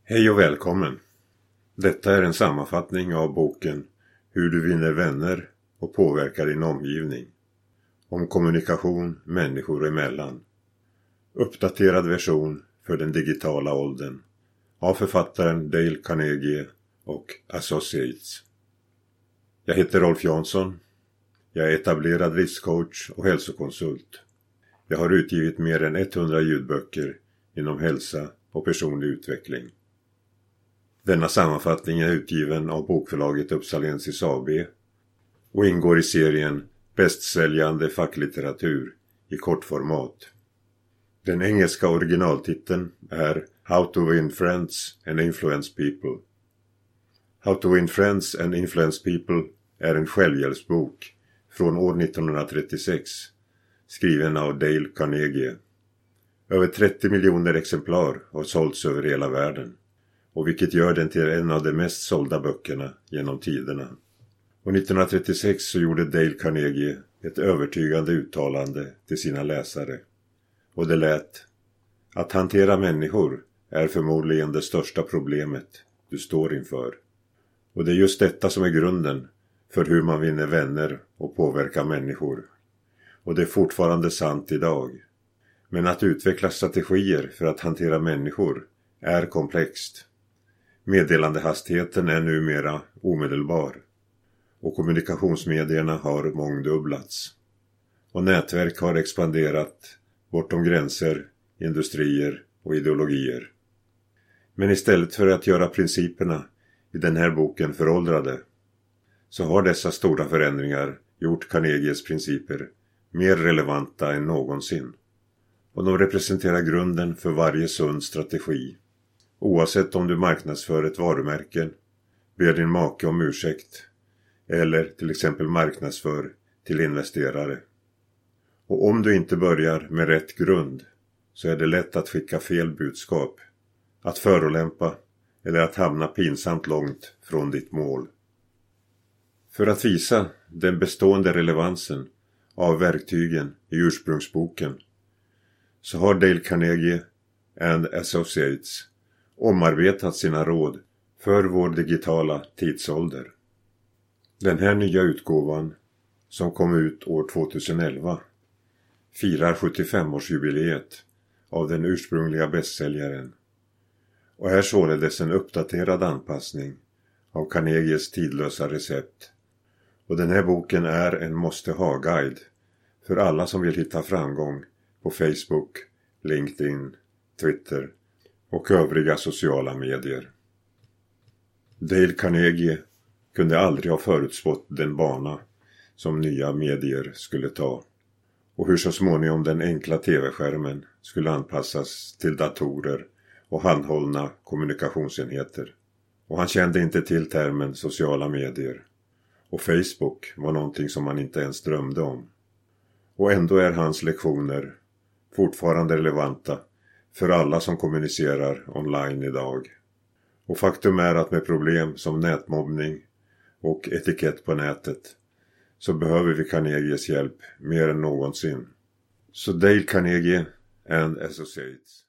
Hej och välkommen! Detta är en sammanfattning av boken Hur du vinner vänner och påverkar din omgivning. Om kommunikation människor emellan. Uppdaterad version för den digitala åldern. Av författaren Dale Carnegie och Associates. Jag heter Rolf Jansson. Jag är etablerad livscoach och hälsokonsult. Jag har utgivit mer än 100 ljudböcker inom hälsa och personlig utveckling. Denna sammanfattning är utgiven av bokförlaget Upsalensis AB och ingår i serien Bästsäljande facklitteratur i kortformat. Den engelska originaltiteln är How to Win Friends and Influence People. How to Win Friends and Influence People är en självhjälpsbok från år 1936, skriven av Dale Carnegie. Över 30 miljoner exemplar har sålts över hela världen, och vilket gör den till en av de mest sålda böckerna genom tiderna. Och 1936 så gjorde Dale Carnegie ett övertygande uttalande till sina läsare. Och det lät: att hantera människor är förmodligen det största problemet du står inför. Och det är just detta som är grunden för hur man vinner vänner och påverkar människor. Och det är fortfarande sant idag. Men att utveckla strategier för att hantera människor är komplext. Meddelandehastigheten är numera omedelbar. Och kommunikationsmedierna har mångdubblats. Och nätverk har expanderat bortom gränser, industrier och ideologier. Men istället för att göra principerna i den här boken föråldrade, så har dessa stora förändringar gjort Carnegies principer mer relevanta än någonsin. Och de representerar grunden för varje sund strategi. Oavsett om du marknadsför ett varumärke, ber din make om ursäkt eller till exempel marknadsför till investerare. Och om du inte börjar med rätt grund så är det lätt att skicka fel budskap, att förolämpa eller att hamna pinsamt långt från ditt mål. För att visa den bestående relevansen av verktygen i ursprungsboken så har Dale Carnegie and Associates omarbetat sina råd för vår digitala tidsålder. Den här nya utgåvan, som kom ut år 2011, firar 75-årsjubileet av den ursprungliga bästsäljaren och är således en uppdaterad anpassning av Carnegies tidlösa recept. Och den här boken är en måste-ha-guide för alla som vill hitta framgång på Facebook, LinkedIn, Twitter och övriga sociala medier. Dale Carnegie kunde aldrig ha förutspått den bana som nya medier skulle ta och hur så småningom den enkla tv-skärmen skulle anpassas till datorer och handhållna kommunikationsenheter. Och han kände inte till termen sociala medier. Och Facebook var någonting som man inte ens drömde om. Och ändå är hans lektioner fortfarande relevanta för alla som kommunicerar online idag. Och faktum är att med problem som nätmobbning och etikett på nätet så behöver vi Carnegies hjälp mer än någonsin. Så Dale Carnegie and Associates.